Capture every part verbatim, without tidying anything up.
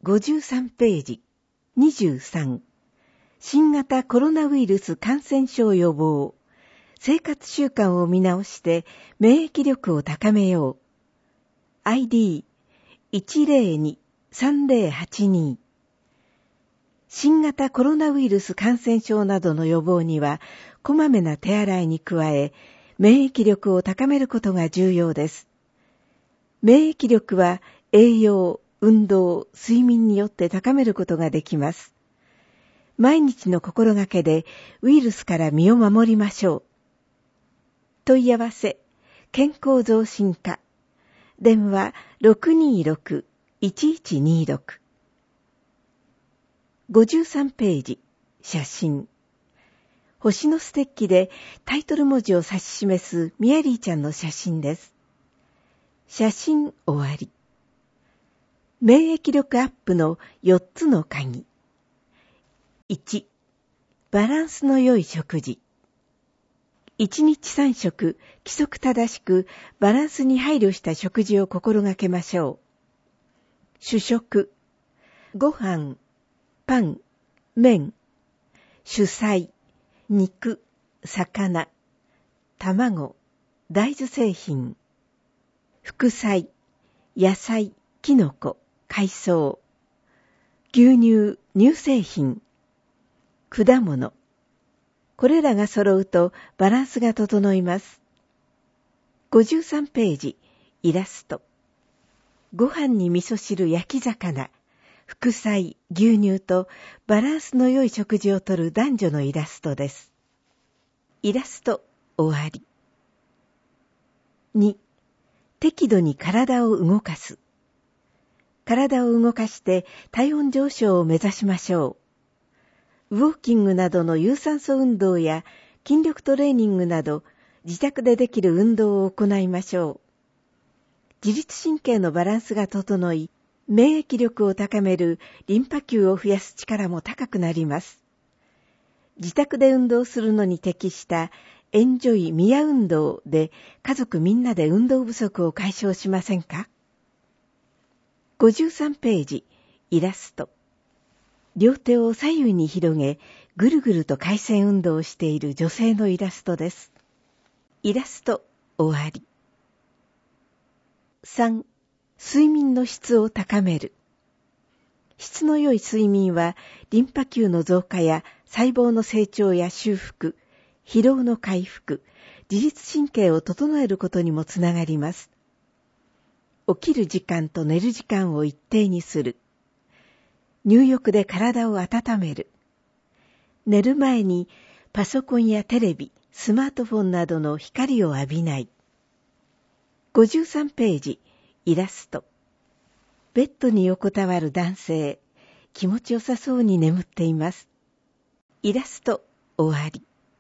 ごじゅうさんページにじゅうさん、新型コロナウイルス感染症予防、生活習慣を見直して免疫力を高めよう。アイディーいちゼロにさんゼロはちに。新型コロナウイルス感染症などの予防には、こまめな手洗いに加え、免疫力を高めることが重要です。免疫力は栄養、運動、睡眠によって高めることができます。毎日の心がけでウイルスから身を守りましょう。問い合わせ、健康増進課。電話 ろくにーろくいちいちにーろく。ごじゅうさんページ、写真。星のステッキでタイトル文字を指し示すミヤリーちゃんの写真です。写真終わり。免疫力アップのよっつの鍵。いち、バランスの良い食事。いちにちさん食、規則正しくバランスに配慮した食事を心がけましょう。主食、ご飯、パン、麺、主菜、肉、魚、卵、大豆製品、副菜、野菜、キノコ、海藻、牛乳、乳製品、果物。これらが揃うとバランスが整います。ごじゅうさんページ、イラスト。ご飯に味噌汁、焼き魚、副菜、牛乳とバランスの良い食事をとる男女のイラストです。イラスト終わり。に、適度に体を動かす。体を動かして体温上昇を目指しましょう。ウォーキングなどの有酸素運動や筋力トレーニングなど自宅でできる運動を行いましょう。自律神経のバランスが整い、免疫力を高めるリンパ球を増やす力も高くなります。自宅で運動するのに適したエンジョイミヤ運動で家族みんなで運動不足を解消しませんか？ごじゅうさんページ、イラスト。両手を左右に広げ、ぐるぐると回旋運動をしている女性のイラストです。イラスト終わり。さん、睡眠の質を高める。質の良い睡眠は、リンパ球の増加や細胞の成長や修復、疲労の回復、自律神経を整えることにもつながります。起きる時間と寝る時間を一定にする。入浴で体を温める。寝る前にパソコンやテレビ、スマートフォンなどの光を浴びない。ごじゅうさんページ、イラスト。ベッドに横たわる男性、気持ちよさそうに眠っています。イラスト終わり。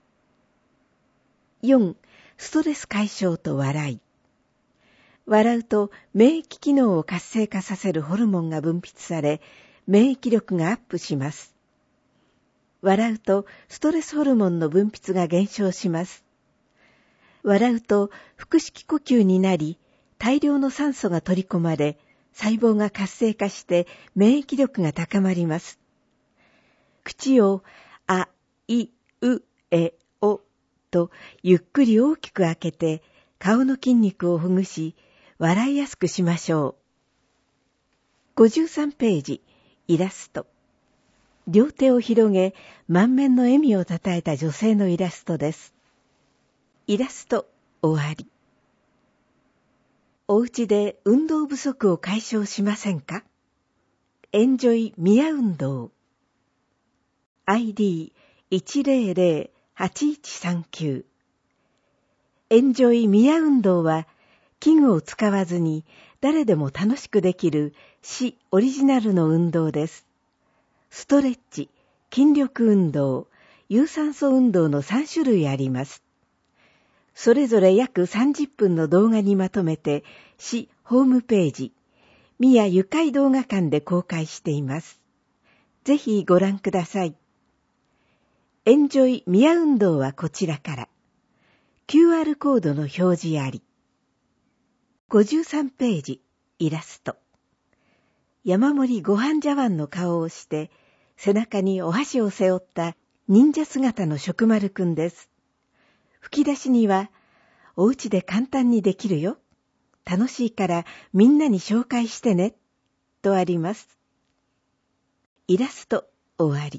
よん、ストレス解消と笑い。笑うと免疫機能を活性化させるホルモンが分泌され、免疫力がアップします。笑うとストレスホルモンの分泌が減少します。笑うと腹式呼吸になり、大量の酸素が取り込まれ、細胞が活性化して免疫力が高まります。口をあ、い、う、え、おとゆっくり大きく開けて、顔の筋肉をほぐし、笑いやすくしましょう。ごじゅうさんページ、イラスト。両手を広げ、満面の笑みをたたえた女性のイラストです。イラスト終わり。お家で運動不足を解消しませんか？エンジョイミヤ運動。アイディーいちゼロゼロはちいちさんきゅう。エンジョイミヤ運動は、器具を使わずに誰でも楽しくできる市オリジナルの運動です。ストレッチ、筋力運動、有酸素運動のさんしゅるいあります。それぞれ約さんじゅっぷんの動画にまとめて、市ホームページ、宮ゆかい動画館で公開しています。ぜひご覧ください。エンジョイ宮運動はこちらから。キューアール コードの表示あり。ごじゅうさんページ、イラスト。 山盛りご飯茶碗の顔をして、背中にお箸を背負った忍者姿の食丸くんです。吹き出しには、お家で簡単にできるよ。楽しいからみんなに紹介してね。とあります。イラスト終わり。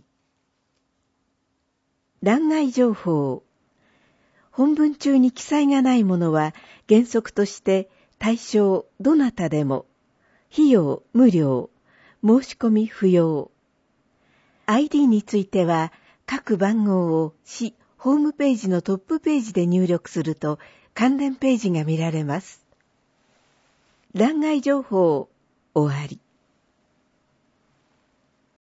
欄外情報。本文中に記載がないものは原則として対象どなたでも、費用無料、申し込み不要。アイディー については各番号を市ホームページのトップページで入力すると関連ページが見られます。欄外情報終わり。